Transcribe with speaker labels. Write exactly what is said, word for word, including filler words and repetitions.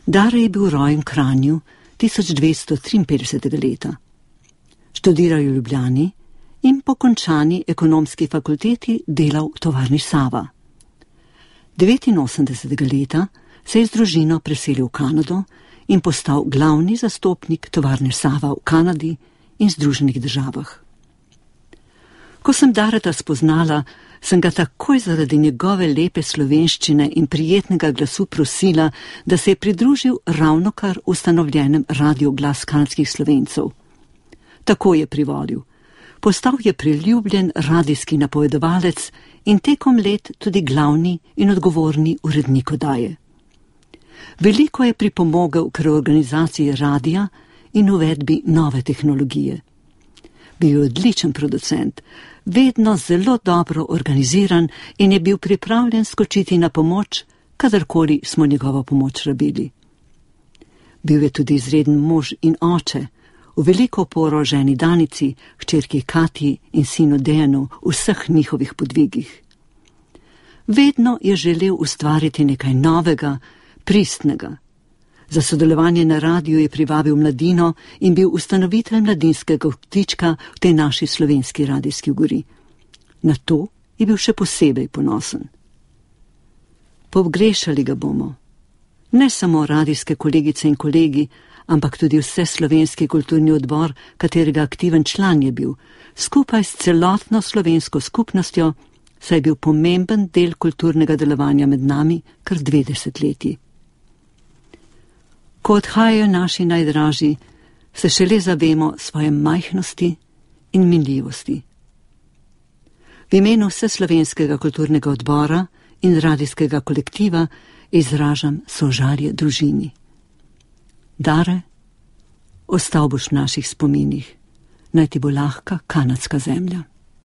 Speaker 1: Dare je bil rojen v Kranju tisoč dvesto triinpetdesetega leta. Študiral je v Ljubljani in po končani ekonomski fakulteti delal v tovarni Sava. devetinosemdesetega leta se je z družino preselil v Kanado in postal glavni zastopnik tovarne Sava v Kanadi in Združenih državah. Ko sem Dareta spoznala, sem ga takoj zaradi njegove lepe slovenščine in prijetnega glasu prosila, da se je pridružil ravnokar ustanovljenem Radiu Glas kanadskih Slovencev. Tako je privolil. Postal je priljubljen radijski napovedovalec in tekom let tudi glavni in odgovorni urednik oddaje. Veliko je pripomogel k reorganizaciji radija in uvedbi nove tehnologije. Bil je odličen producent, vedno zelo dobro organiziran in je bil pripravljen skočiti na pomoč, kadarkoli smo njegovo pomoč rabili. Bil je tudi izreden mož in oče, v veliko oporo ženi Danici, hčerki Katji in sinu Dejanu v vseh njihovih podvigih. Vedno je želel ustvariti nekaj novega, pristnega. Za sodelovanje na radiju je privabil mladino in bil ustanovitelj mladinskega ptička v tej naši slovenski radijski ugori. Na to je bil še posebej ponosen. Pogrešali ga bomo. Ne samo radijske kolegice in kolegi, ampak tudi vse slovenski kulturni odbor, katerega aktiven član je bil, skupaj s celotno slovensko skupnostjo, saj je bil pomemben del kulturnega delovanja med nami kar dve desetletji. Ko odhajajo naši najdražji, se šele zavemo svoje majhnosti in minljivosti. V imenu vseslovenskega kulturnega odbora in radijskega kolektiva izražam sožalje družini. Dare, ostal boš v naših spominih, naj ti bo lahka kanadska zemlja.